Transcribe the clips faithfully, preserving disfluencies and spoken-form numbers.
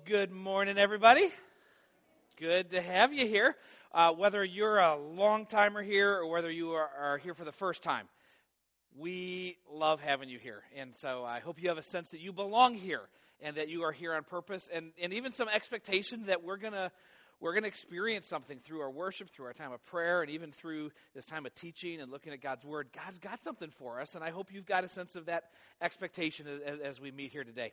Good morning, everybody. Good to have you here. Uh, whether you're a long-timer here or whether you are, are here for the first time, we love having you here. And so I hope you have a sense that you belong here and that you are here on purpose, and, and even some expectation that we're gonna we're gonna experience something through our worship, through our time of prayer, and even through this time of teaching and looking at God's Word. God's got something for us, and I hope you've got a sense of that expectation as, as we meet here today.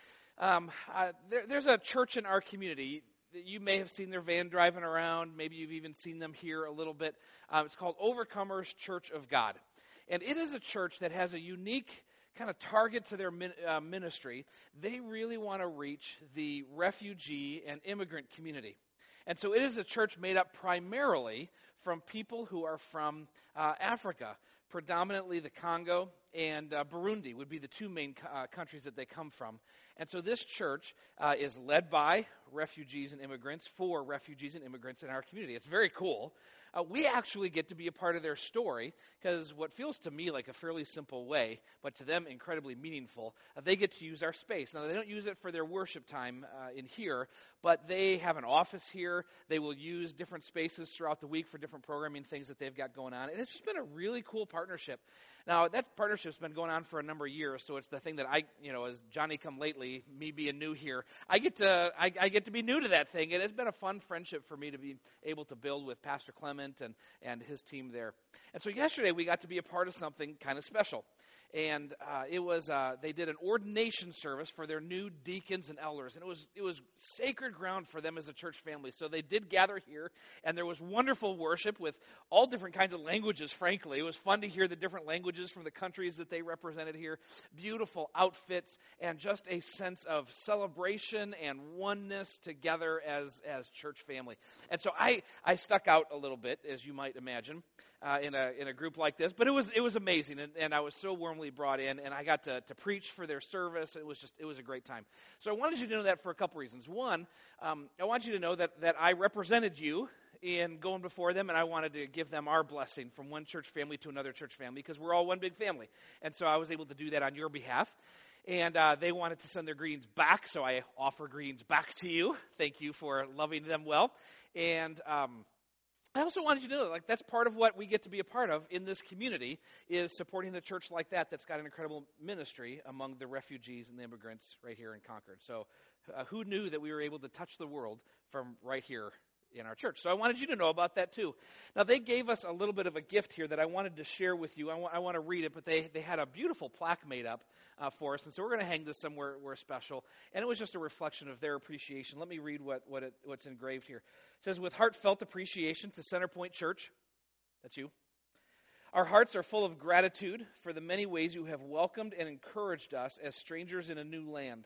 Um, uh, there, there's a church in our community. You may have seen their van driving around. Maybe you've even seen them here a little bit. Um, it's called Overcomers Church of God. And it is a church that has a unique kind of target to their min, uh, ministry. They really want to reach the refugee and immigrant community. And so it is a church made up primarily from people who are from uh, Africa, predominantly the Congo and uh, Burundi would be the two main uh, countries that they come from. And so this church uh, is led by refugees and immigrants for refugees and immigrants in our community. It's very cool. Uh, we actually get to be a part of their story because what feels to me like a fairly simple way, but to them incredibly meaningful, uh, they get to use our space. Now, they don't use it for their worship time uh, in here, but they have an office here. They will use different spaces throughout the week for different programming things that they've got going on. And it's just been a really cool partnership. Now, that partnership's been going on for a number of years, so it's the thing that I, you know, as Johnny come lately, me being new here, I get to I, I get to be new to that thing, and it's been a fun friendship for me to be able to build with Pastor Clement and, and his team there. And so yesterday we got to be a part of something kind of special. And uh, it was uh, they did an ordination service for their new deacons and elders, and it was it was sacred ground for them as a church family. So they did gather here, and there was wonderful worship with all different kinds of languages. Frankly, it was fun to hear the different languages from the countries that they represented here. Beautiful outfits, and just a sense of celebration and oneness together as as church family. And so I I stuck out a little bit, as you might imagine, uh, in a in a group like this. But it was it was amazing, and, and I was so warmly brought in, and I got to, to preach for their service. It was just, it was a great time. So I wanted you to know that for a couple reasons. One, um, I want you to know that, that I represented you in going before them, and I wanted to give them our blessing from one church family to another church family, because we're all one big family. And so I was able to do that on your behalf. And uh, they wanted to send their greetings back, so I offer greetings back to you. Thank you for loving them well. And um I also wanted you to know, like, that's part of what we get to be a part of in this community, is supporting a church like that that's got an incredible ministry among the refugees and the immigrants right here in Concord. So uh, who knew that we were able to touch the world from right here in our church? So I wanted you to know about that too. Now, they gave us a little bit of a gift here that I wanted to share with you. I, wa- I want to read it, but they, they had a beautiful plaque made up uh, for us, and so we're going to hang this somewhere where special. And it was just a reflection of their appreciation. Let me read what, what it, what's engraved here. It says, "With heartfelt appreciation to Centerpoint Church," that's you, "our hearts are full of gratitude for the many ways you have welcomed and encouraged us as strangers in a new land."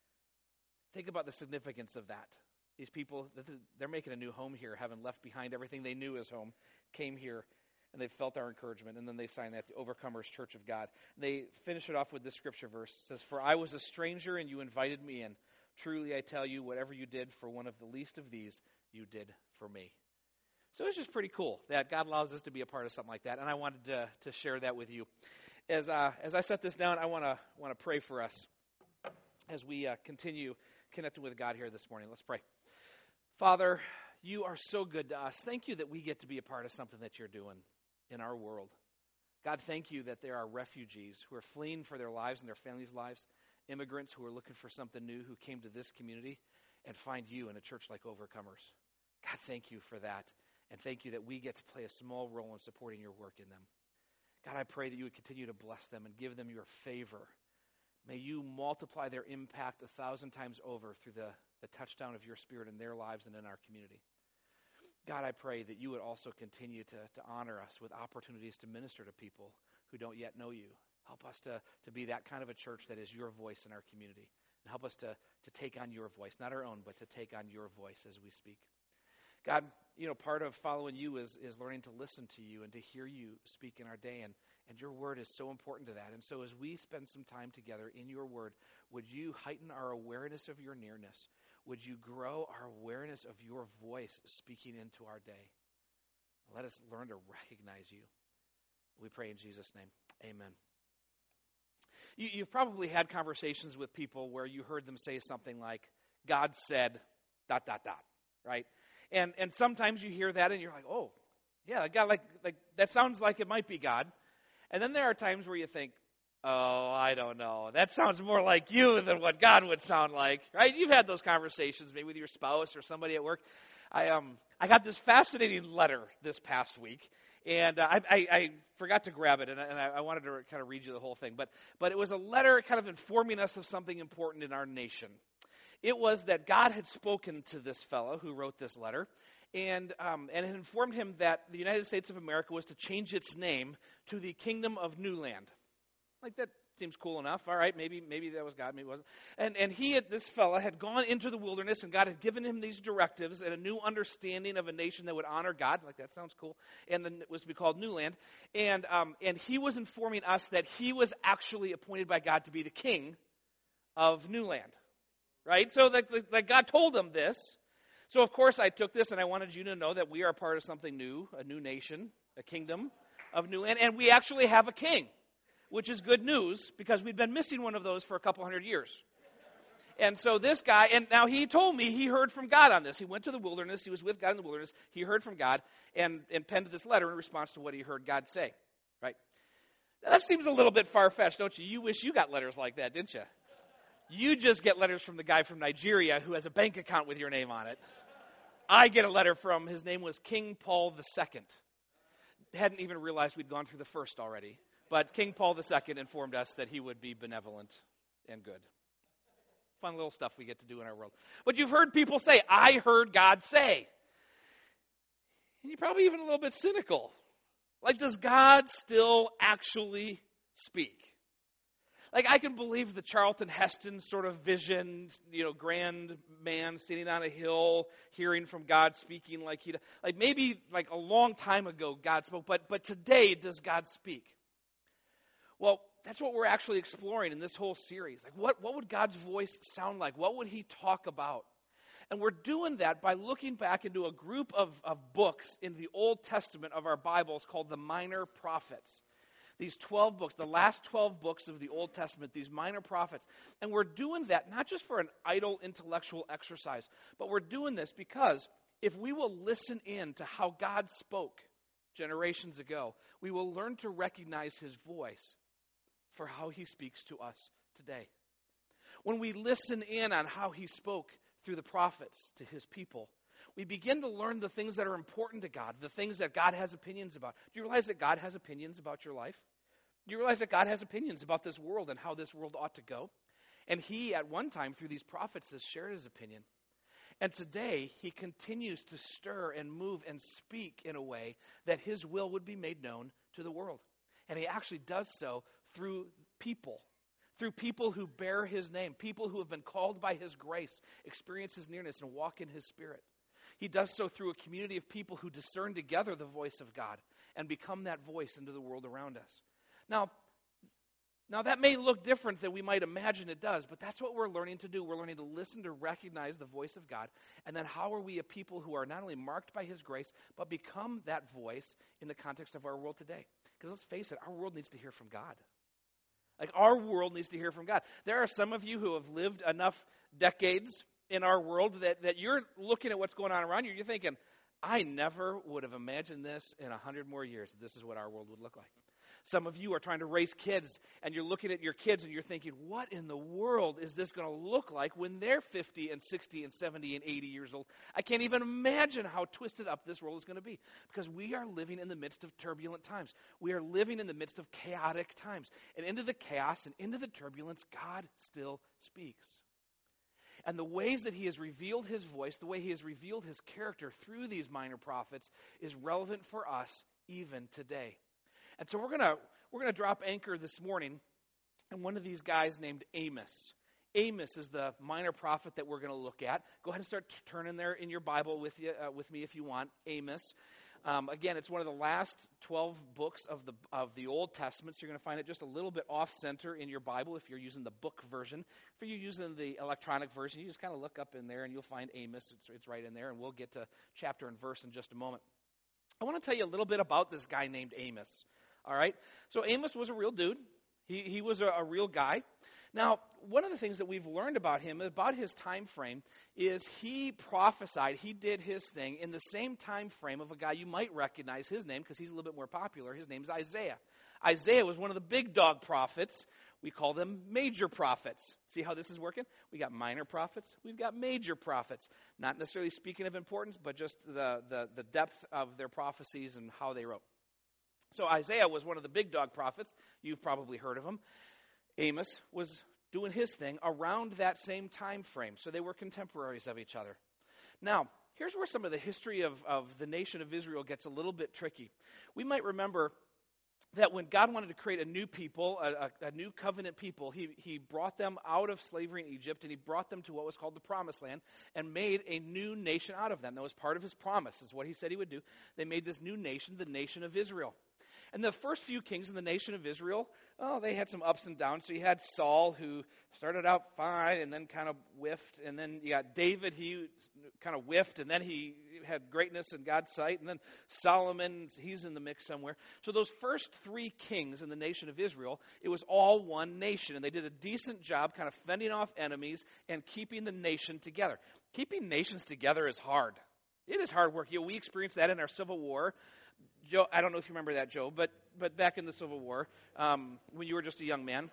Think about the significance of that. These people, they're making a new home here, having left behind everything they knew as home, came here, and they felt our encouragement, and then they signed that, the Overcomers Church of God. And they finish it off with this scripture verse. It says, "For I was a stranger, and you invited me in. Truly I tell you, whatever you did for one of the least of these, you did for me." So it's just pretty cool that God allows us to be a part of something like that, and I wanted to, to share that with you. As uh, as I set this down, I want to want to pray for us as we uh, continue connecting with God here this morning. Let's pray. Father, you are so good to us. Thank you that we get to be a part of something that you're doing in our world. God, thank you that there are refugees who are fleeing for their lives and their families' lives, immigrants who are looking for something new, who came to this community and find you in a church like Overcomers. God, thank you for that. And thank you that we get to play a small role in supporting your work in them. God, I pray that you would continue to bless them and give them your favor. May you multiply their impact a thousand times over through the, the touchdown of your Spirit in their lives and in our community. God, I pray that you would also continue to, to honor us with opportunities to minister to people who don't yet know you. Help us to, to be that kind of a church that is your voice in our community. And help us to, to take on your voice, not our own, but to take on your voice as we speak. God, you know, part of following you is, is learning to listen to you and to hear you speak in our day. And, and your word is so important to that. And so as we spend some time together in your word, would you heighten our awareness of your nearness? Would you grow our awareness of your voice speaking into our day? Let us learn to recognize you. We pray in Jesus' name. Amen. You, you've probably had conversations with people where you heard them say something like, God said, dot, dot, dot, right? And and sometimes you hear that and you're like, oh, yeah, that, God, like, like, that sounds like it might be God. And then there are times where you think, oh, I don't know. That sounds more like you than what God would sound like, right? You've had those conversations maybe with your spouse or somebody at work. I um I got this fascinating letter this past week, and uh, I, I I forgot to grab it, and, I, and I wanted to kind of read you the whole thing. But but it was a letter kind of informing us of something important in our nation. It was that God had spoken to this fellow who wrote this letter, and um, and had informed him that the United States of America was to change its name to the Kingdom of New Land. Like, that seems cool enough. All right, maybe maybe that was God, maybe it wasn't. And and he, had, this fella, had gone into the wilderness, and God had given him these directives and a new understanding of a nation that would honor God. Like, that sounds cool. And then it was to be called New Land. And um, and he was informing us that he was actually appointed by God to be the king of New Land. Right? So that, that God told him this. So, of course, I took this, and I wanted you to know that we are part of something new, a new nation, a kingdom of New Land. And we actually have a king, which is good news because we'd been missing one of those for a couple hundred years. And so this guy, and now he told me he heard from God on this. He went to the wilderness. He was with God in the wilderness. He heard from God and, and penned this letter in response to what he heard God say. Right? Now, that seems a little bit far-fetched, don't you? You wish you got letters like that, didn't you? You just get letters from the guy from Nigeria who has a bank account with your name on it. I get a letter from, his name was King Paul the Second. Hadn't even realized we'd gone through the first already. But King Paul the Second informed us that he would be benevolent and good. Fun little stuff we get to do in our world. But you've heard people say, I heard God say. And you're probably even a little bit cynical. Like, does God still actually speak? Like, I can believe the Charlton Heston sort of vision, you know, grand man standing on a hill, hearing from God, speaking like he, like maybe like a long time ago God spoke, but but today does God speak? Well, that's what we're actually exploring in this whole series. Like, what, what would God's voice sound like? What would he talk about? And we're doing that by looking back into a group of, of books in the Old Testament of our Bibles called the Minor Prophets. These twelve books, the last twelve books of the Old Testament, these minor prophets. And we're doing that not just for an idle intellectual exercise, but we're doing this because if we will listen in to how God spoke generations ago, we will learn to recognize his voice for how he speaks to us today. When we listen in on how he spoke through the prophets to his people, we begin to learn the things that are important to God, the things that God has opinions about. Do you realize that God has opinions about your life? Do you realize that God has opinions about this world and how this world ought to go? And he, at one time, through these prophets, has shared his opinion. And today, he continues to stir and move and speak in a way that his will would be made known to the world. And he actually does so through people, through people who bear his name, people who have been called by his grace, experience his nearness, and walk in his spirit. He does so through a community of people who discern together the voice of God and become that voice into the world around us. Now, now that may look different than we might imagine it does, but that's what we're learning to do. We're learning to listen, to recognize the voice of God, and then how are we a people who are not only marked by his grace, but become that voice in the context of our world today? Because let's face it, our world needs to hear from God. Like, our world needs to hear from God. There are some of you who have lived enough decades in our world that, that you're looking at what's going on around you, you're thinking, I never would have imagined this in a hundred more years, that this is what our world would look like. Some of you are trying to raise kids, and you're looking at your kids, and you're thinking, what in the world is this going to look like when they're fifty and sixty and seventy and eighty years old? I can't even imagine how twisted up this world is going to be, because we are living in the midst of turbulent times. We are living in the midst of chaotic times. And into the chaos and into the turbulence, God still speaks. And the ways that he has revealed his voice, the way he has revealed his character through these minor prophets is relevant for us even today. And so we're gonna we're gonna drop anchor this morning in one of these guys named Amos. Amos is the minor prophet that we're going to look at. Go ahead and start t- turning there in your Bible with you uh, with me if you want. Amos. Um, again, it's one of the last twelve books of the of the Old Testament, so you're going to find it just a little bit off center in your Bible if you're using the book version. If you're using the electronic version, you just kind of look up in there and you'll find Amos. It's, it's right in there, and we'll get to chapter and verse in just a moment. I want to tell you a little bit about this guy named Amos. All right, so Amos was a real dude. He he was a, a real guy. Now, one of the things that we've learned about him, about his time frame, is he prophesied, he did his thing in the same time frame of a guy you might recognize his name because he's a little bit more popular. His name's Isaiah. Isaiah was one of the big dog prophets. We call them major prophets. See how this is working? We got minor prophets. We've got major prophets. Not necessarily speaking of importance, but just the, the, the depth of their prophecies and how they wrote. So Isaiah was one of the big dog prophets. You've probably heard of him. Amos was doing his thing around that same time frame. So they were contemporaries of each other. Now, here's where some of the history of, of the nation of Israel gets a little bit tricky. We might remember that when God wanted to create a new people, a, a, a new covenant people, he, he brought them out of slavery in Egypt, and he brought them to what was called the Promised Land, and made a new nation out of them. That was part of his promise, is what he said he would do. They made this new nation, the nation of Israel. And the first few kings in the nation of Israel, oh, they had some ups and downs. So you had Saul, who started out fine and then kind of whiffed. And then you got David, he kind of whiffed, and then he had greatness in God's sight. And then Solomon, he's in the mix somewhere. So those first three kings in the nation of Israel, it was all one nation. And they did a decent job kind of fending off enemies and keeping the nation together. Keeping nations together is hard. It is hard work. You know, we experienced that in our Civil War. Joe, I don't know if you remember that, Joe, but but back in the Civil War, um, when you were just a young man,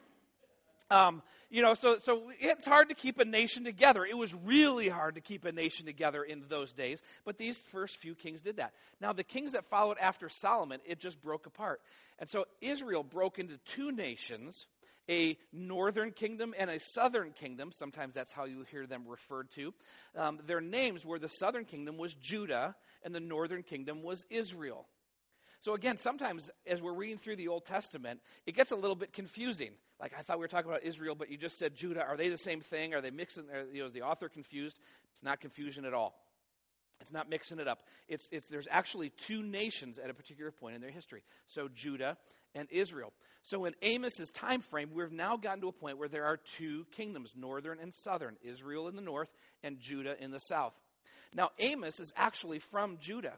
um, you know, so so it's hard to keep a nation together. It was really hard to keep a nation together in those days, but these first few kings did that. Now, the kings that followed after Solomon, it just broke apart. And so Israel broke into two nations, a northern kingdom and a southern kingdom. Sometimes that's how you hear them referred to. Um, their names were the southern kingdom was Judah, and the northern kingdom was Israel. So again, sometimes as we're reading through the Old Testament, it gets a little bit confusing. Like, I thought we were talking about Israel, but you just said Judah. Are they the same thing? Are they mixing? Are, you know, is the author confused? It's not confusion at all. It's not mixing it up. It's it's there's actually two nations at a particular point in their history. So Judah and Israel. So in Amos's time frame, we've now gotten to a point where there are two kingdoms, northern and southern, Israel in the north and Judah in the south. Now, Amos is actually from Judah.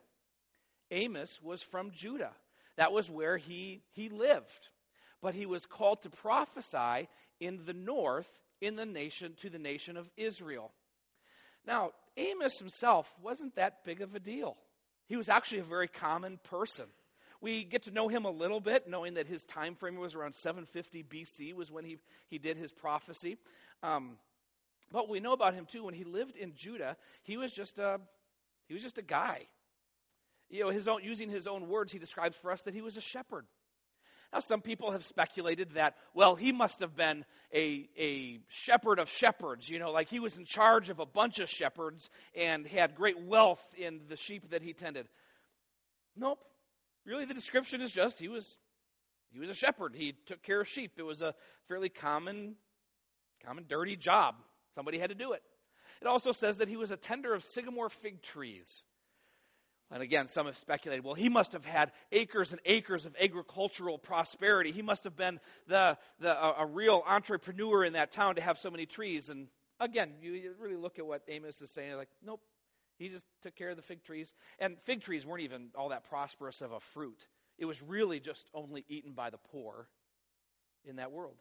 Amos was from Judah. That was where he, he lived. But he was called to prophesy in the north, in the nation, to the nation of Israel. Now, Amos himself wasn't that big of a deal. He was actually a very common person. We get to know him a little bit, knowing that his time frame was around seven fifty B C was when he, he did his prophecy. Um, but we know about him too. When he lived in Judah, he was just a he was just a guy. You know, his own, using his own words, he describes for us that he was a shepherd. Now, some people have speculated that, well, he must have been a, a shepherd of shepherds, you know, like he was in charge of a bunch of shepherds and had great wealth in the sheep that he tended. Nope. Really, the description is just he was he was a shepherd. He took care of sheep. It was a fairly common, common dirty job. Somebody had to do it. It also says that he was a tender of sycamore fig trees. And again, some have speculated, well, he must have had acres and acres of agricultural prosperity. He must have been the, the a, a real entrepreneur in that town to have so many trees. And again, you really look at what Amos is saying, like, nope, he just took care of the fig trees. And fig trees weren't even all that prosperous of a fruit. It was really just only eaten by the poor in that world.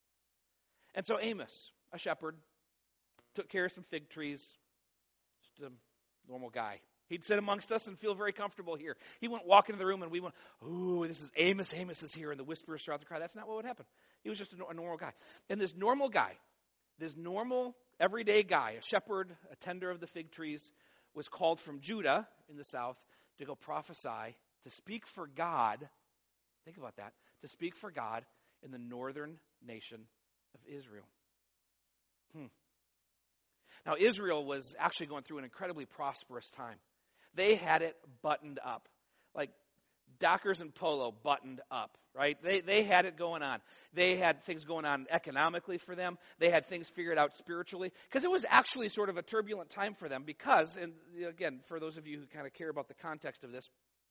And so Amos, a shepherd, took care of some fig trees, just a normal guy. He'd sit amongst us and feel very comfortable here. He wouldn't walk into the room and we went, ooh, this is Amos, Amos is here, and the whispers throughout the crowd. That's not what would happen. He was just a, a normal guy. And this normal guy, this normal, everyday guy, a shepherd, a tender of the fig trees, was called from Judah in the south to go prophesy, to speak for God. Think about that. To speak for God in the northern nation of Israel. Hmm. Now, Israel was actually going through an incredibly prosperous time. They had it buttoned up, like Dockers and Polo buttoned up, right? They they had it going on. They had things going on economically for them. They had things figured out spiritually, because it was actually sort of a turbulent time for them because, and again, for those of you who kind of care about the context of this,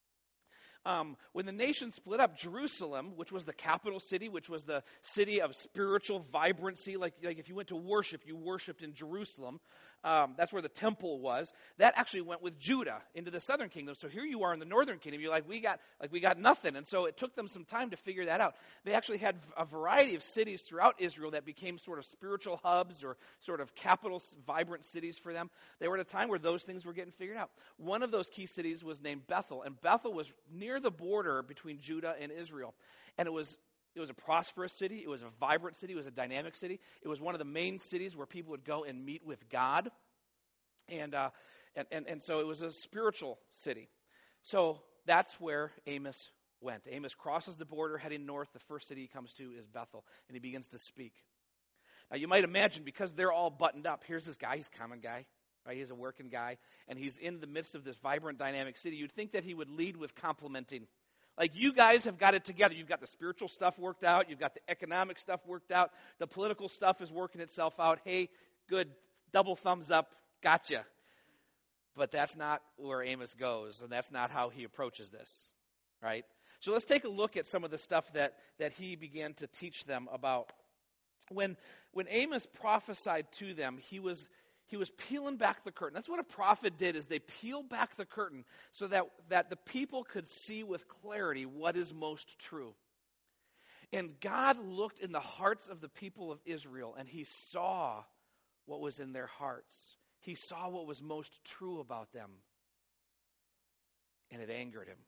Um, when the nation split up, Jerusalem, which was the capital city, which was the city of spiritual vibrancy, like, like if you went to worship, you worshiped in Jerusalem. Um, that's where the temple was. That actually went with Judah into the southern kingdom. So here you are in the northern kingdom. You're like, we got like we got nothing. And so it took them some time to figure that out. They actually had a variety of cities throughout Israel that became sort of spiritual hubs or sort of capital, vibrant cities for them. They were at a time where those things were getting figured out. One of those key cities was named Bethel. And Bethel was near the border between Judah and Israel. And it was It was a prosperous city. It was a vibrant city. It was a dynamic city. It was one of the main cities where people would go and meet with God. And, uh, and, and, and so it was a spiritual city. So that's where Amos went. Amos crosses the border heading north. The first city he comes to is Bethel, and he begins to speak. Now you might imagine, because they're all buttoned up, here's this guy, he's a common guy, right? He's a working guy, and he's in the midst of this vibrant, dynamic city. You'd think that he would lead with complimenting. Like, you guys have got it together. You've got the spiritual stuff worked out. You've got the economic stuff worked out. The political stuff is working itself out. Hey, good, double thumbs up, gotcha. But that's not where Amos goes, and that's not how he approaches this, right? So let's take a look at some of the stuff that, that he began to teach them about. When, when Amos prophesied to them, he was... He was peeling back the curtain. That's what a prophet did, is they peel back the curtain so that, that the people could see with clarity what is most true. And God looked in the hearts of the people of Israel, and he saw what was in their hearts. He saw what was most true about them. And it angered him.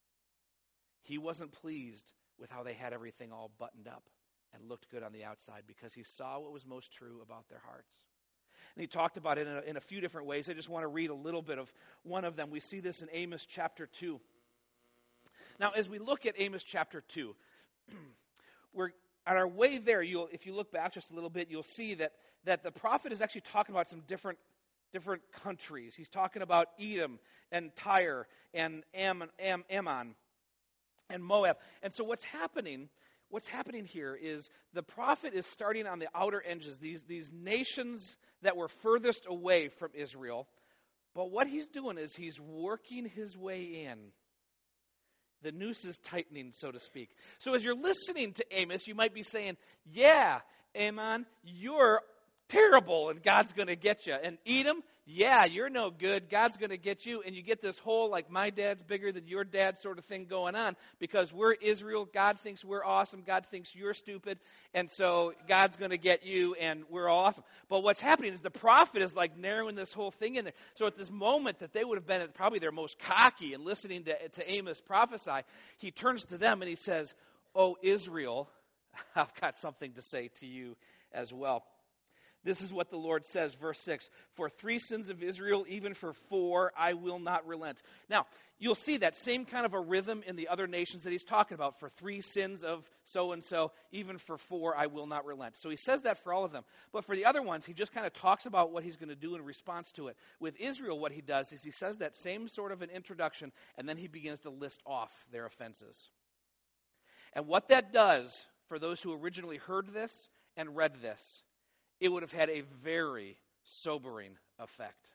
He wasn't pleased with how they had everything all buttoned up and looked good on the outside, because he saw what was most true about their hearts. And he talked about it in a, in a few different ways. I just want to read a little bit of one of them. We see this in Amos chapter two. Now, as we look at Amos chapter two, we're on our way there. You'll, if you look back just a little bit, you'll see that, that the prophet is actually talking about some different different countries. He's talking about Edom and Tyre and Ammon, Am, Ammon and Moab. And so what's happening... What's happening here is the prophet is starting on the outer edges, these, these nations that were furthest away from Israel. But what he's doing is he's working his way in. The noose is tightening, so to speak. So as you're listening to Amos, you might be saying, yeah, Ammon, you're terrible and God's going to get you. And Edom, yeah, you're no good. God's going to get you. And you get this whole, like, my dad's bigger than your dad sort of thing going on, because we're Israel. God thinks we're awesome. God thinks you're stupid. And so God's going to get you, and we're all awesome. But what's happening is the prophet is, like, narrowing this whole thing in there. So at this moment that they would have been at probably their most cocky and listening to, to Amos prophesy, he turns to them and he says, "Oh, Israel, I've got something to say to you as well." This is what the Lord says, verse six. "For three sins of Israel, even for four, I will not relent." Now, you'll see that same kind of a rhythm in the other nations that he's talking about. For three sins of so-and-so, even for four, I will not relent. So he says that for all of them. But for the other ones, he just kind of talks about what he's going to do in response to it. With Israel, what he does is he says that same sort of an introduction, and then he begins to list off their offenses. And what that does, for those who originally heard this and read this, it would have had a very sobering effect.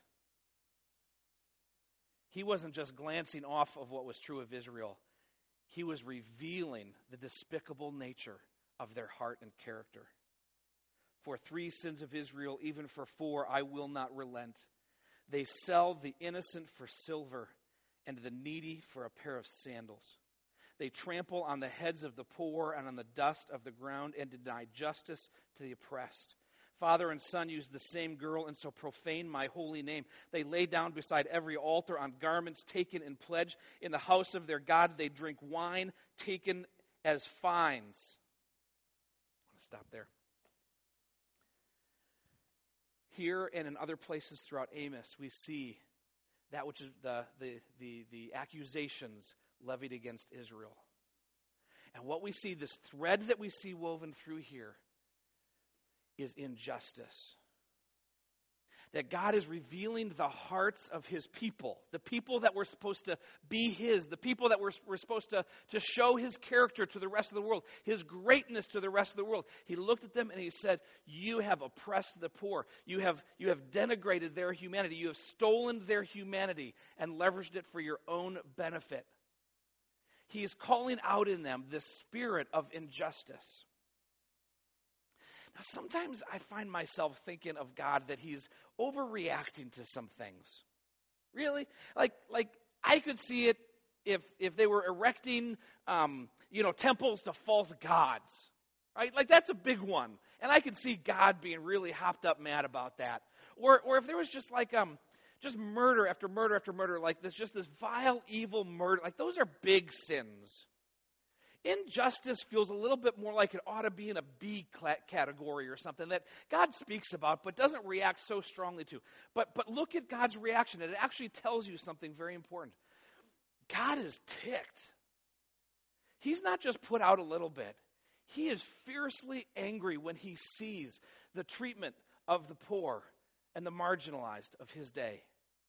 He wasn't just glancing off of what was true of Israel. He was revealing the despicable nature of their heart and character. "For three sins of Israel, even for four, I will not relent. They sell the innocent for silver and the needy for a pair of sandals. They trample on the heads of the poor and on the dust of the ground and deny justice to the oppressed. Father and son use the same girl and so profane my holy name. They lay down beside every altar on garments taken in pledge. In the house of their God they drink wine taken as fines." I'm going to stop there. Here and in other places throughout Amos, we see that which is the, the, the, the accusations levied against Israel. And what we see, this thread that we see woven through here, is injustice. That God is revealing the hearts of his people, the people that were supposed to be his, the people that were, were supposed to, to show his character to the rest of the world, his greatness to the rest of the world. He looked at them and he said, "You have oppressed the poor. You have, you have denigrated their humanity. You have stolen their humanity and leveraged it for your own benefit." He is calling out in them the spirit of injustice. Now, sometimes I find myself thinking of God that he's overreacting to some things. Really? Like, like I could see it if if they were erecting, um, you know, temples to false gods, right? Like that's a big one, and I could see God being really hopped up mad about that. Or, or if there was just like um, just murder after murder after murder, like this, just this vile, evil murder. Like those are big sins. Injustice feels a little bit more like it ought to be in a B category or something that God speaks about but doesn't react so strongly to. But but look at God's reaction, and it actually tells you something very important. God is ticked. He's not just put out a little bit. He is fiercely angry when he sees the treatment of the poor and the marginalized of his day.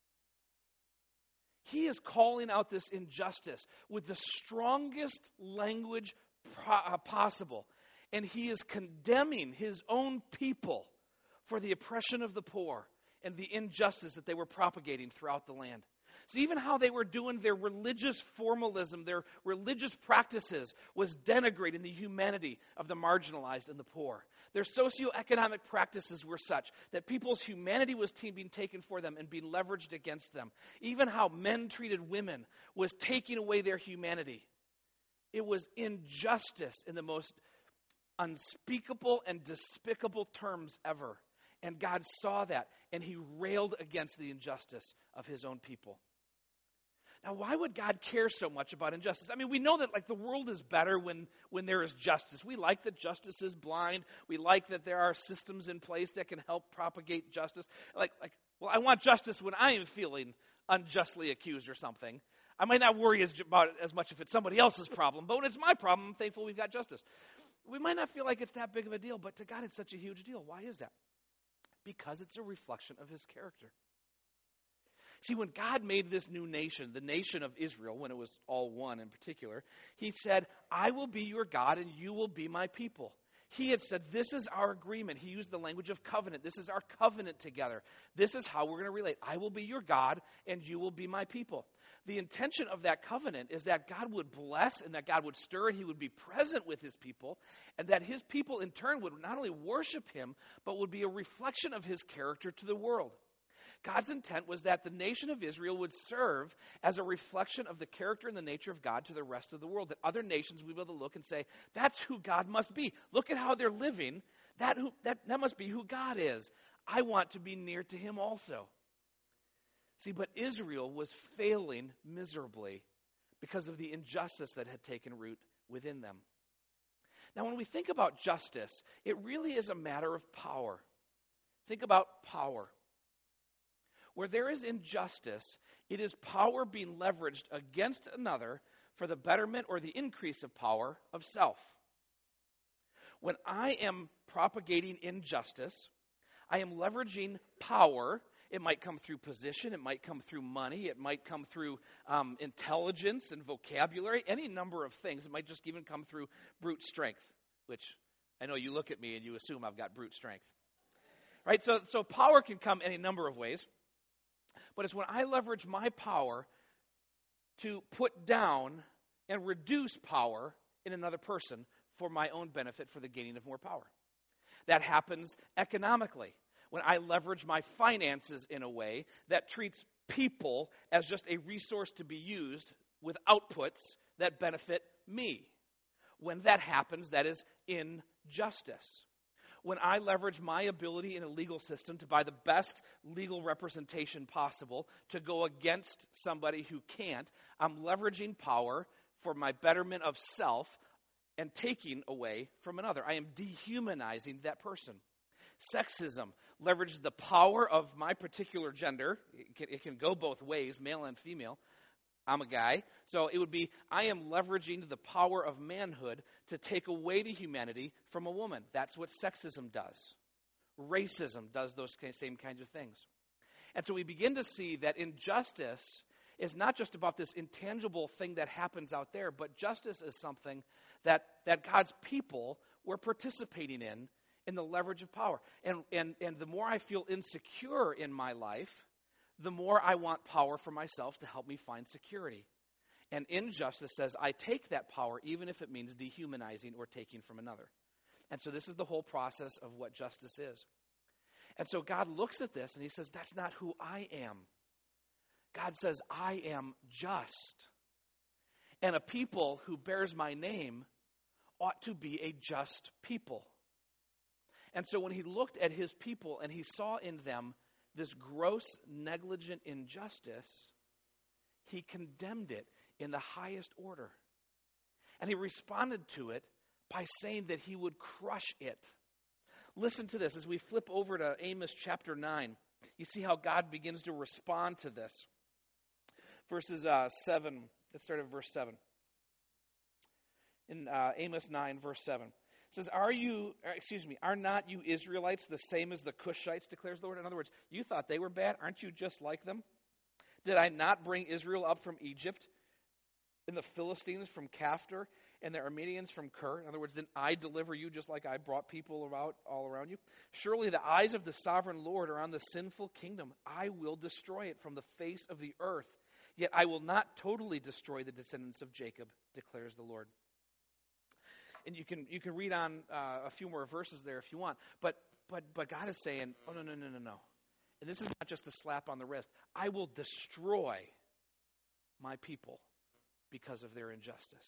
He is calling out this injustice with the strongest language pro- possible. And he is condemning his own people for the oppression of the poor and the injustice that they were propagating throughout the land. So even how they were doing their religious formalism, their religious practices, was denigrating the humanity of the marginalized and the poor. Their socioeconomic practices were such that people's humanity was being taken for them and being leveraged against them. Even how men treated women was taking away their humanity. It was injustice in the most unspeakable and despicable terms ever. And God saw that, and he railed against the injustice of his own people. Now, why would God care so much about injustice? I mean, we know that like the world is better when, when there is justice. We like that justice is blind. We like that there are systems in place that can help propagate justice. Like, like, well, I want justice when I am feeling unjustly accused or something. I might not worry as, about it as much if it's somebody else's problem, but when it's my problem, I'm thankful we've got justice. We might not feel like it's that big of a deal, but to God it's such a huge deal. Why is that? Because it's a reflection of his character. See, when God made this new nation, the nation of Israel, when it was all one in particular, he said, I will be your God and you will be my people. He had said, this is our agreement. He used the language of covenant. This is our covenant together. This is how we're going to relate. I will be your God and you will be my people. The intention of that covenant is that God would bless and that God would stir and he would be present with his people, and that his people in turn would not only worship him, but would be a reflection of his character to the world. God's intent was that the nation of Israel would serve as a reflection of the character and the nature of God to the rest of the world. That other nations would be able to look and say, that's who God must be. Look at how they're living. That, who, that, that must be who God is. I want to be near to him also. See, but Israel was failing miserably because of the injustice that had taken root within them. Now, when we think about justice, it really is a matter of power. Think about power. Where there is injustice, it is power being leveraged against another for the betterment or the increase of power of self. When I am propagating injustice, I am leveraging power. It might come through position, it might come through money, it might come through um, intelligence and vocabulary, any number of things. It might just even come through brute strength, which I know you look at me and you assume I've got brute strength. Right? So, so power can come any number of ways. But it's when I leverage my power to put down and reduce power in another person for my own benefit, for the gaining of more power. That happens economically. When I leverage my finances in a way that treats people as just a resource to be used with outputs that benefit me. When that happens, that is injustice. When I leverage my ability in a legal system to buy the best legal representation possible to go against somebody who can't, I'm leveraging power for my betterment of self and taking away from another. I am dehumanizing that person. Sexism leverages the power of my particular gender. It can, it can go both ways, male and female. I'm a guy. So it would be, I am leveraging the power of manhood to take away the humanity from a woman. That's what sexism does. Racism does those same kinds of things. And so we begin to see that injustice is not just about this intangible thing that happens out there, but justice is something that, that God's people were participating in, in the leverage of power. And, and, and the more I feel insecure in my life, the more I want power for myself to help me find security. And injustice says I take that power even if it means dehumanizing or taking from another. And so this is the whole process of what justice is. And so God looks at this and he says, that's not who I am. God says, I am just. And a people who bears my name ought to be a just people. And so when he looked at his people and he saw in them this gross, negligent injustice, he condemned it in the highest order. And he responded to it by saying that he would crush it. Listen to this as we flip over to Amos chapter nine. You see how God begins to respond to this. Verses uh, seven, let's start at verse seven. In uh, Amos nine, verse seven. It says, Are you, excuse me, are not you Israelites the same as the Cushites, declares the Lord? In other words, you thought they were bad. Aren't you just like them? Did I not bring Israel up from Egypt, and the Philistines from Caphtor, and the Arameans from Ker? In other words, didn't I deliver you just like I brought people about all around you? Surely the eyes of the sovereign Lord are on the sinful kingdom. I will destroy it from the face of the earth. Yet I will not totally destroy the descendants of Jacob, declares the Lord. And you can you can read on uh, a few more verses there if you want. But but but God is saying, oh, no, no, no, no, no. And this is not just a slap on the wrist. I will destroy my people because of their injustice.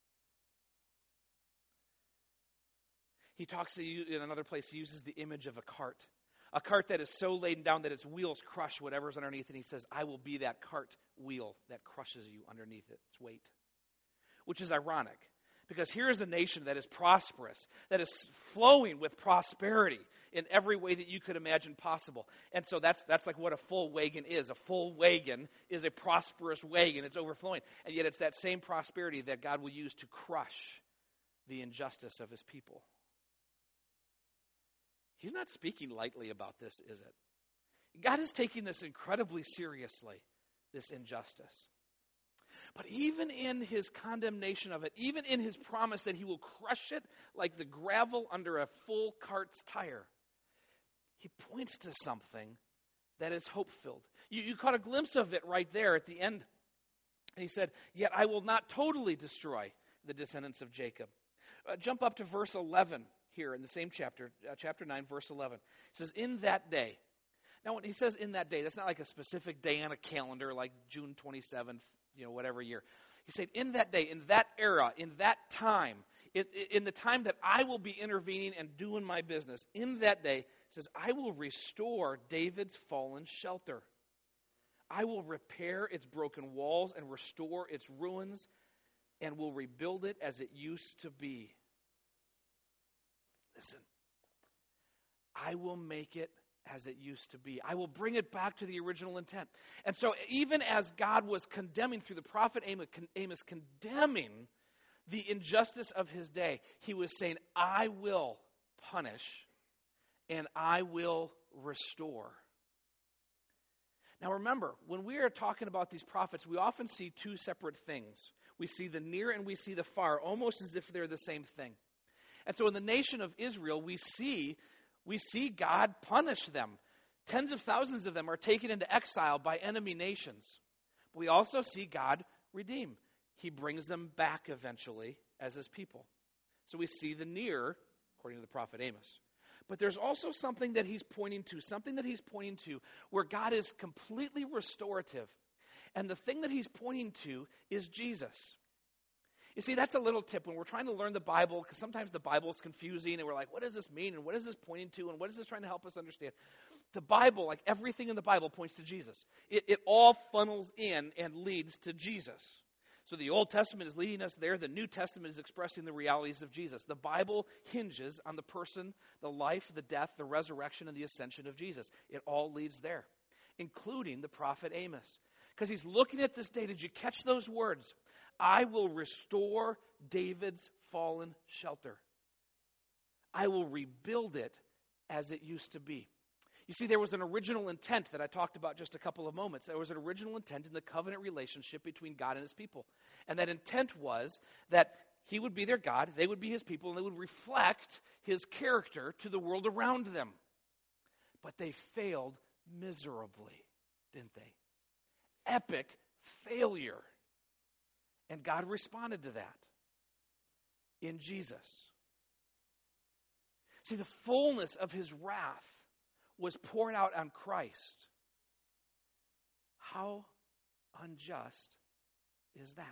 He talks to you in another place. He uses the image of a cart. A cart that is so laden down that its wheels crush whatever's underneath. And he says, I will be that cart wheel that crushes you underneath its weight. Which is ironic. Because here is a nation that is prosperous, that is flowing with prosperity in every way that you could imagine possible. And so that's that's like what a full wagon is. A full wagon is a prosperous wagon. It's overflowing. And yet it's that same prosperity that God will use to crush the injustice of his people. He's not speaking lightly about this, is it? God is taking this incredibly seriously, this injustice. But even in his condemnation of it, even in his promise that he will crush it like the gravel under a full cart's tire, he points to something that is hope-filled. You, you caught a glimpse of it right there at the end. And he said, yet I will not totally destroy the descendants of Jacob. Uh, jump up to verse eleven here in the same chapter, uh, chapter nine, verse eleven. It says, in that day. Now, when he says in that day, that's not like a specific day on a calendar like June twenty-seventh, you know, whatever year. He said, in that day, in that era, in that time, in, in the time that I will be intervening and doing my business, in that day, it says, I will restore David's fallen shelter. I will repair its broken walls and restore its ruins and will rebuild it as it used to be. Listen, I will make it as it used to be. I will bring it back to the original intent. And so even as God was condemning through the prophet Amos, Amos condemning the injustice of his day, he was saying, I will punish and I will restore. Now remember, when we are talking about these prophets, we often see two separate things. We see the near and we see the far, almost as if they're the same thing. And so in the nation of Israel, we see We see God punish them. Tens of thousands of them are taken into exile by enemy nations. But we also see God redeem. He brings them back eventually as his people. So we see the near, according to the prophet Amos. But there's also something that he's pointing to, something that he's pointing to where God is completely restorative. And the thing that he's pointing to is Jesus. You see, that's a little tip when we're trying to learn the Bible, because sometimes the Bible is confusing, and we're like, what does this mean, and what is this pointing to, and what is this trying to help us understand? The Bible, like everything in the Bible, points to Jesus. It, it all funnels in and leads to Jesus. So the Old Testament is leading us there. The New Testament is expressing the realities of Jesus. The Bible hinges on the person, the life, the death, the resurrection, and the ascension of Jesus. It all leads there, including the prophet Amos. Because he's looking at this day. Did you catch those words? I will restore David's fallen shelter. I will rebuild it as it used to be. You see, there was an original intent that I talked about just a couple of moments. There was an original intent in the covenant relationship between God and his people. And that intent was that he would be their God, they would be his people, and they would reflect his character to the world around them. But they failed miserably, didn't they? Epic failure. And God responded to that in Jesus. See, the fullness of his wrath was poured out on Christ. How unjust is that?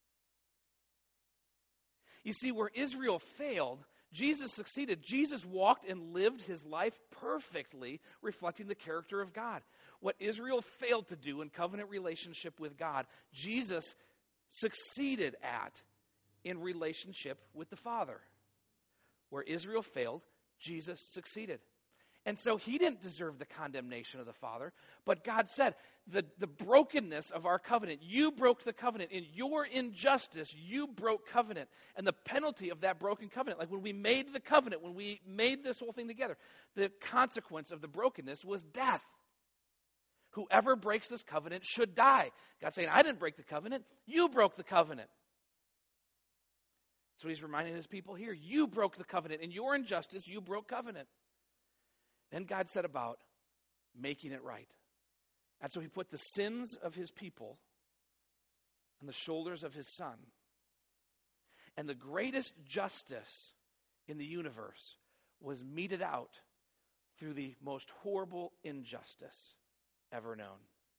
You see, where Israel failed, Jesus succeeded. Jesus walked and lived his life perfectly, reflecting the character of God. What Israel failed to do in covenant relationship with God, Jesus succeeded at in relationship with the Father. Where Israel failed, Jesus succeeded. And so he didn't deserve the condemnation of the Father, but God said, the, the brokenness of our covenant, you broke the covenant. In your injustice, you broke covenant. And the penalty of that broken covenant, like when we made the covenant, when we made this whole thing together, the consequence of the brokenness was death. Whoever breaks this covenant should die. God's saying, I didn't break the covenant, you broke the covenant. So he's reminding his people here, you broke the covenant. In your injustice, you broke covenant. Then God set about making it right. And so he put the sins of his people on the shoulders of his Son. And the greatest justice in the universe was meted out through the most horrible injustice ever known.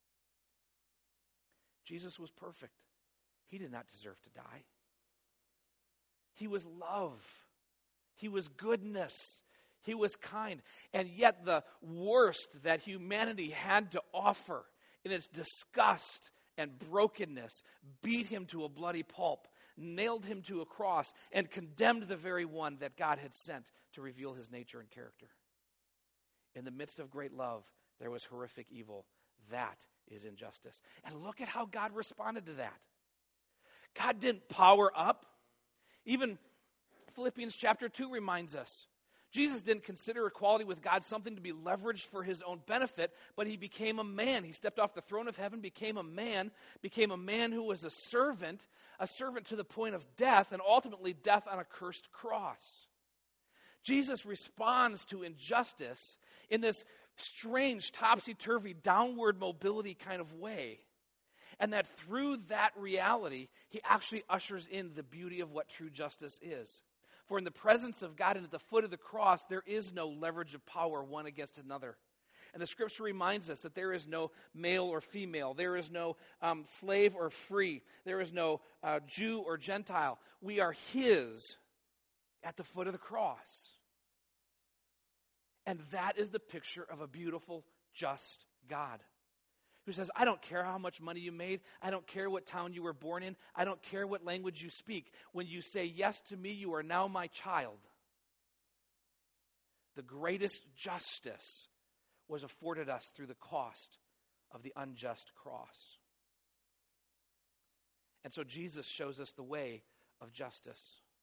Jesus was perfect. He did not deserve to die. He was love. He was goodness. He was kind. And yet the worst that humanity had to offer in its disgust and brokenness beat him to a bloody pulp, nailed him to a cross, and condemned the very one that God had sent to reveal his nature and character. In the midst of great love, there was horrific evil. That is injustice. And look at how God responded to that. God didn't power up. Even Philippians chapter two reminds us. Jesus didn't consider equality with God something to be leveraged for his own benefit, but he became a man. He stepped off the throne of heaven, became a man, became a man who was a servant, a servant to the point of death, and ultimately death on a cursed cross. Jesus responds to injustice in this strange, topsy-turvy, downward mobility kind of way. And that through that reality, he actually ushers in the beauty of what true justice is. For in the presence of God and at the foot of the cross, there is no leverage of power one against another. And the scripture reminds us that there is no male or female. There is no um, slave or free. There is no uh, Jew or Gentile. We are his at the foot of the cross. And that is the picture of a beautiful, just God who says, I don't care how much money you made. I don't care what town you were born in. I don't care what language you speak. When you say yes to me, you are now my child. The greatest justice was afforded us through the cost of the unjust cross. And so Jesus shows us the way of justice.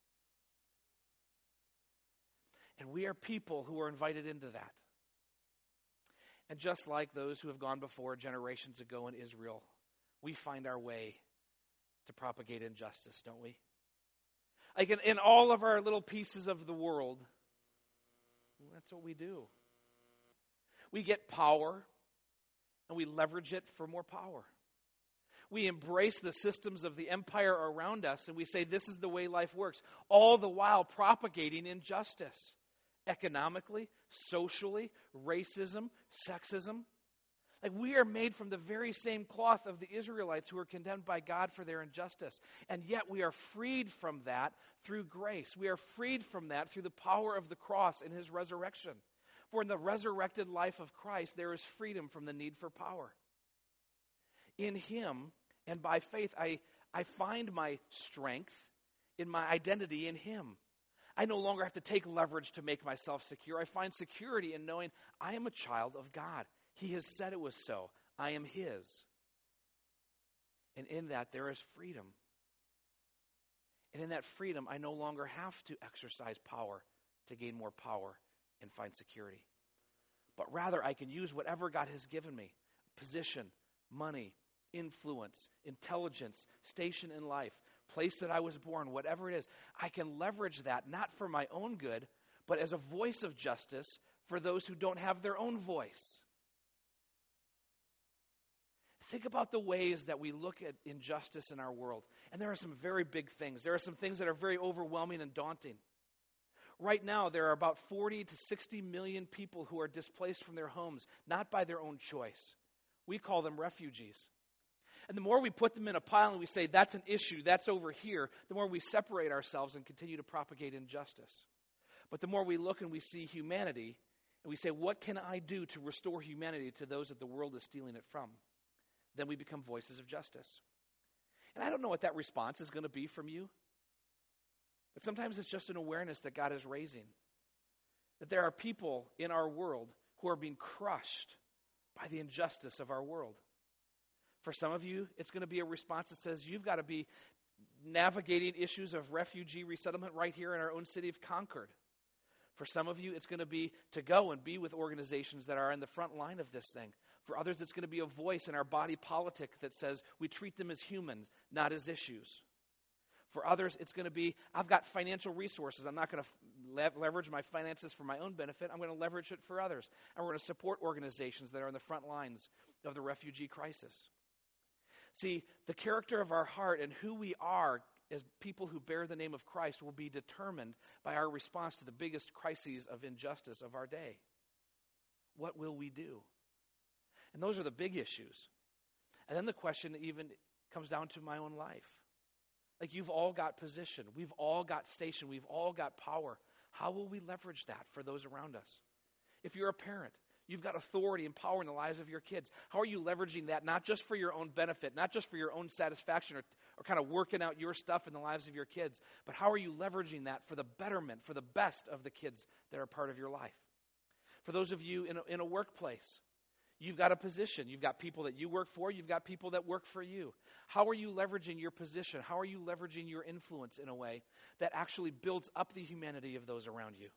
And we are people who are invited into that. And just like those who have gone before generations ago in Israel, we find our way to propagate injustice, don't we? Like in, in all of our little pieces of the world, that's what we do. We get power, and we leverage it for more power. We embrace the systems of the empire around us, and we say this is the way life works, all the while propagating injustice. Economically, socially, racism, sexism. Like we are made from the very same cloth of the Israelites who were condemned by God for their injustice. And yet we are freed from that through grace. We are freed from that through the power of the cross and his resurrection. For in the resurrected life of Christ, there is freedom from the need for power. In him and by faith, I, I find my strength in my identity in him. I no longer have to take leverage to make myself secure. I find security in knowing I am a child of God. He has said it was so. I am his. And in that there is freedom. And in that freedom, I no longer have to exercise power to gain more power and find security. But rather, I can use whatever God has given me, position, money, influence, intelligence, station in life, place that I was born, whatever it is, I can leverage that not for my own good, but as a voice of justice for those who don't have their own voice. Think about the ways that we look at injustice in our world. And there are some very big things. There are some things that are very overwhelming and daunting. Right now, there are about forty to sixty million people who are displaced from their homes, not by their own choice. We call them refugees. And the more we put them in a pile and we say, that's an issue, that's over here, the more we separate ourselves and continue to propagate injustice. But the more we look and we see humanity, and we say, what can I do to restore humanity to those that the world is stealing it from? Then we become voices of justice. And I don't know what that response is going to be from you. But sometimes it's just an awareness that God is raising. That there are people in our world who are being crushed by the injustice of our world. For some of you, it's going to be a response that says you've got to be navigating issues of refugee resettlement right here in our own city of Concord. For some of you, it's going to be to go and be with organizations that are in the front line of this thing. For others, it's going to be a voice in our body politic that says we treat them as humans, not as issues. For others, it's going to be, I've got financial resources. I'm not going to lev- leverage my finances for my own benefit. I'm going to leverage it for others. And we're going to support organizations that are in the front lines of the refugee crisis. See, the character of our heart and who we are as people who bear the name of Christ will be determined by our response to the biggest crises of injustice of our day. What will we do? And those are the big issues. And then the question even comes down to my own life. Like, you've all got position. We've all got station. We've all got power. How will we leverage that for those around us? If you're a parent, you've got authority and power in the lives of your kids. How are you leveraging that, not just for your own benefit, not just for your own satisfaction or, or kind of working out your stuff in the lives of your kids, but how are you leveraging that for the betterment, for the best of the kids that are part of your life? For those of you in a, in a workplace, you've got a position. You've got people that you work for. You've got people that work for you. How are you leveraging your position? How are you leveraging your influence in a way that actually builds up the humanity of those around you?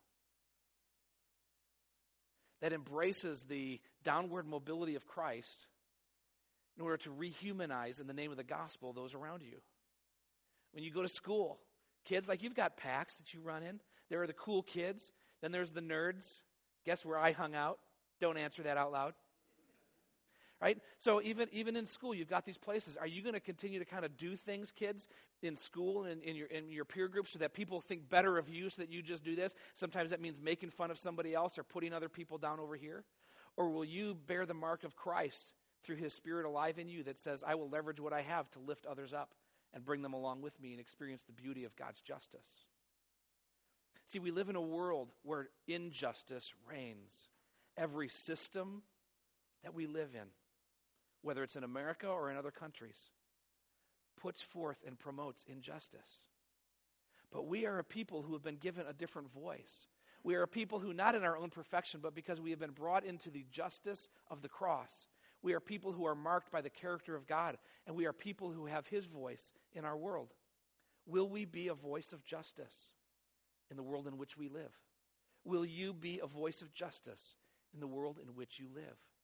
That embraces the downward mobility of Christ in order to rehumanize in the name of the gospel those around you. When you go to school, kids, like, you've got packs that you run in. There are the cool kids. Then there's the nerds. Guess where I hung out? Don't answer that out loud. Right? So even even in school, you've got these places. Are you going to continue to kind of do things, kids, in school and in your in your peer group so that people think better of you so that you just do this? Sometimes that means making fun of somebody else or putting other people down over here. Or will you bear the mark of Christ through his Spirit alive in you that says, I will leverage what I have to lift others up and bring them along with me and experience the beauty of God's justice? See, we live in a world where injustice reigns. Every system that we live in, whether it's in America or in other countries, puts forth and promotes injustice. But we are a people who have been given a different voice. We are a people who, not in our own perfection, but because we have been brought into the justice of the cross, we are people who are marked by the character of God, and we are people who have his voice in our world. Will we be a voice of justice in the world in which we live? Will you be a voice of justice in the world in which you live?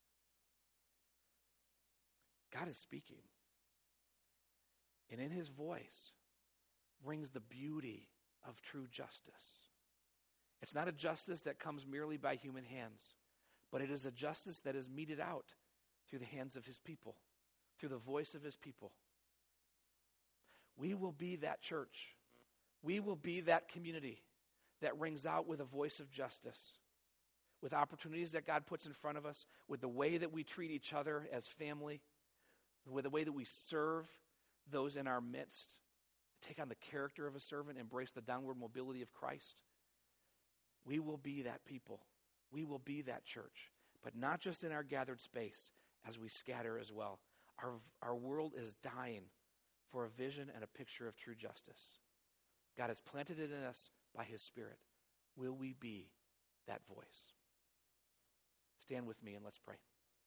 God is speaking. And in his voice rings the beauty of true justice. It's not a justice that comes merely by human hands, but it is a justice that is meted out through the hands of his people, through the voice of his people. We will be that church. We will be that community that rings out with a voice of justice, with opportunities that God puts in front of us, with the way that we treat each other as family, with the way that we serve those in our midst, take on the character of a servant, embrace the downward mobility of Christ. We will be that people. We will be that church, but not just in our gathered space as we scatter as well. Our, our world is dying for a vision and a picture of true justice. God has planted it in us by his Spirit. Will we be that voice? Stand with me and let's pray.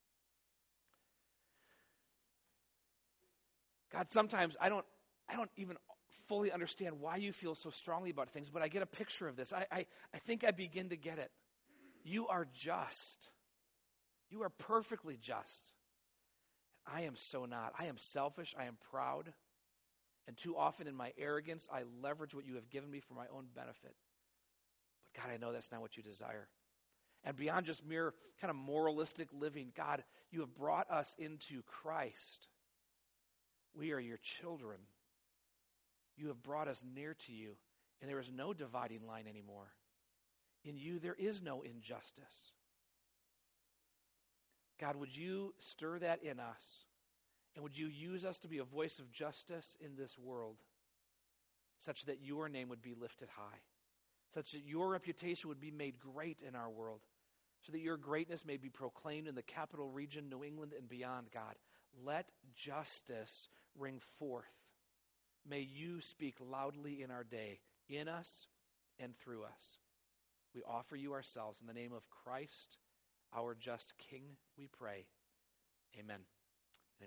God, sometimes I don't I don't even fully understand why you feel so strongly about things, but I get a picture of this. I, I, I think I begin to get it. You are just. You are perfectly just. I am so not. I am selfish. I am proud. And too often in my arrogance, I leverage what you have given me for my own benefit. But God, I know that's not what you desire. And beyond just mere kind of moralistic living, God, you have brought us into Christ. We are your children. You have brought us near to you, and there is no dividing line anymore. In you there is no injustice. God, would you stir that in us? And would you use us to be a voice of justice in this world, such that your name would be lifted high, such that your reputation would be made great in our world, so that your greatness may be proclaimed in the capital region, New England, and beyond, God. Let justice ring forth. May you speak loudly in our day, in us and through us. We offer you ourselves in the name of Christ, our just King, we pray. Amen.